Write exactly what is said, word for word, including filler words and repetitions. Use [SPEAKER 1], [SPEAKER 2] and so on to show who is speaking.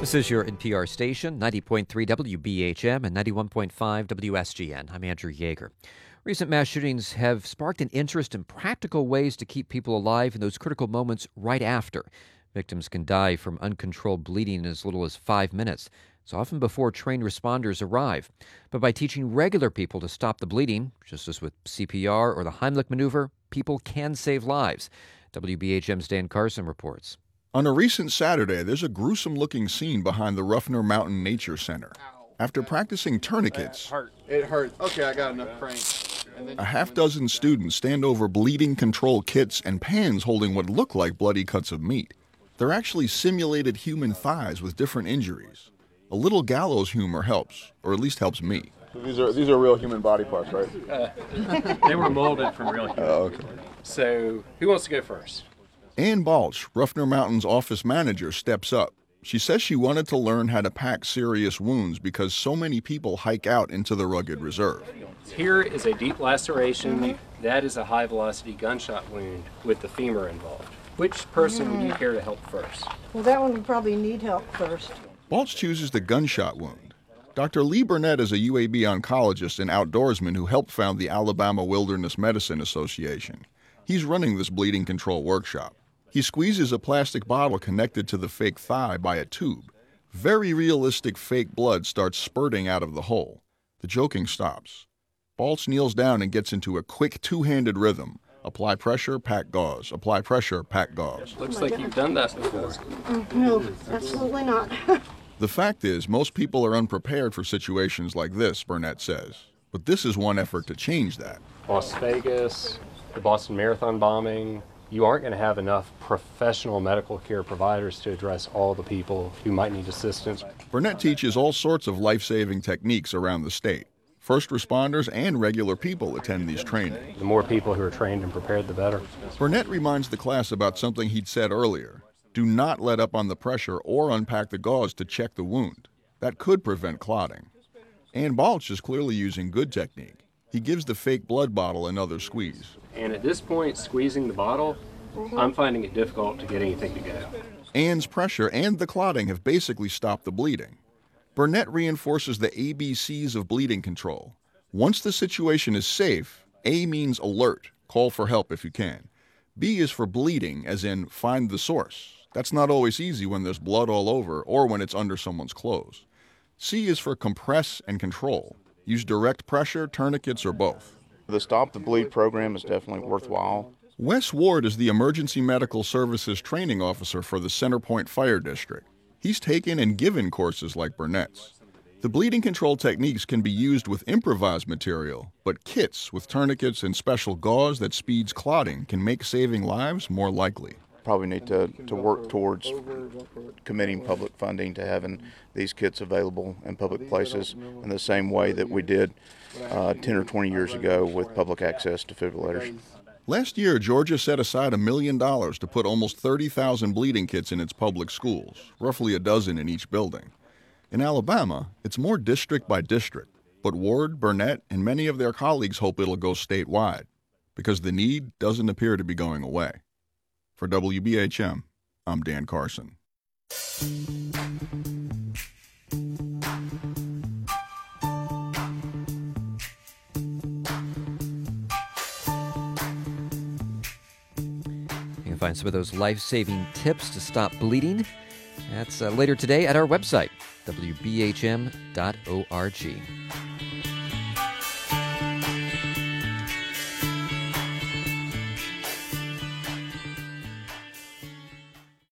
[SPEAKER 1] This is your N P R station, ninety point three W B H M and ninety-one point five W S G N. I'm Andrew Yeager. Recent mass shootings have sparked an interest in practical ways to keep people alive in those critical moments right after. Victims can die from uncontrolled bleeding in as little as five minutes. It's often before trained responders arrive. But by teaching regular people to stop the bleeding, just as with C P R or the Heimlich maneuver, people can save lives. W B H M's Dan Carson reports.
[SPEAKER 2] On a recent Saturday, there's a gruesome-looking scene behind the Ruffner Mountain Nature Center. After practicing tourniquets,
[SPEAKER 3] It hurt. It hurt. Okay, I got enough crank. And then
[SPEAKER 2] a half-dozen students stand over bleeding control kits and pans holding what look like bloody cuts of meat. They're actually simulated human thighs with different injuries. A little gallows humor helps, or at least helps me.
[SPEAKER 3] So these are these are real human body parts, right?
[SPEAKER 4] Uh, they were molded from real humans.
[SPEAKER 3] Oh, okay.
[SPEAKER 4] So, who wants to go first?
[SPEAKER 2] Ann Balch, Ruffner Mountain's office manager, steps up. She says she wanted to learn how to pack serious wounds because so many people hike out into the rugged reserve.
[SPEAKER 4] Here is a deep laceration. That is a high-velocity gunshot wound with the femur involved. Which person would you care to help first?
[SPEAKER 5] Well, that one would probably need help first.
[SPEAKER 2] Balch chooses the gunshot wound. Doctor Lee Burnett is a U A B oncologist and outdoorsman who helped found the Alabama Wilderness Medicine Association. He's running this bleeding control workshop. He squeezes a plastic bottle connected to the fake thigh by a tube. Very realistic fake blood starts spurting out of the hole. The joking stops. Balch kneels down and gets into a quick two-handed rhythm. Apply pressure, pack gauze. Apply pressure, pack gauze.
[SPEAKER 4] Looks like you've done that before.
[SPEAKER 5] Mm, no, absolutely not.
[SPEAKER 2] The fact is, most people are unprepared for situations like this, Burnett says. But this is one effort to change that.
[SPEAKER 4] Las Vegas, the Boston Marathon bombing, you aren't going to have enough professional medical care providers to address all the people who might need assistance.
[SPEAKER 2] Burnett teaches all sorts of life-saving techniques around the state. First responders and regular people attend these trainings.
[SPEAKER 4] The more people who are trained and prepared, the better.
[SPEAKER 2] Burnett reminds the class about something he'd said earlier. Do not let up on the pressure or unpack the gauze to check the wound. That could prevent clotting. Ann Balch is clearly using good technique. He gives the fake blood bottle another squeeze.
[SPEAKER 4] And at this point, squeezing the bottle, I'm finding it difficult to get anything to go.
[SPEAKER 2] Ann's pressure and the clotting have basically stopped the bleeding. Burnett reinforces the A B Cs of bleeding control. Once the situation is safe, A means alert, call for help if you can. B is for bleeding, as in find the source. That's not always easy when there's blood all over or when it's under someone's clothes. C is for compress and control. Use direct pressure, tourniquets, or both.
[SPEAKER 3] The Stop the Bleed program is definitely worthwhile.
[SPEAKER 2] Wes Ward is the Emergency Medical Services Training Officer for the Centerpoint Fire District. He's taken and given courses like Burnett's. The bleeding control techniques can be used with improvised material, but kits with tourniquets and special gauze that speeds clotting can make saving lives more likely.
[SPEAKER 3] Probably need to, to work towards committing public funding to having these kits available in public places in the same way that we did uh, ten or twenty years ago with public access defibrillators.
[SPEAKER 2] Last year, Georgia set aside a million dollars to put almost thirty thousand bleeding kits in its public schools, roughly a dozen in each building. In Alabama, it's more district by district, but Ward, Burnett, and many of their colleagues hope it'll go statewide, because the need doesn't appear to be going away. For W B H M, I'm Dan Carson.
[SPEAKER 1] You can find some of those life-saving tips to stop bleeding. That's uh, later today at our website, W B H M dot org.